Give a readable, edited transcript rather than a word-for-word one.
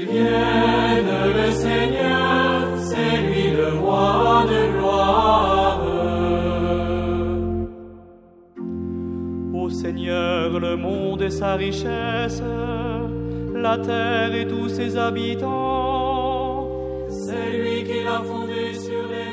vienne le Seigneur, c'est lui le roi de gloire. Ô Seigneur, le monde et sa richesse, la terre et tous ses habitants. C'est lui qui l'a fondé sur les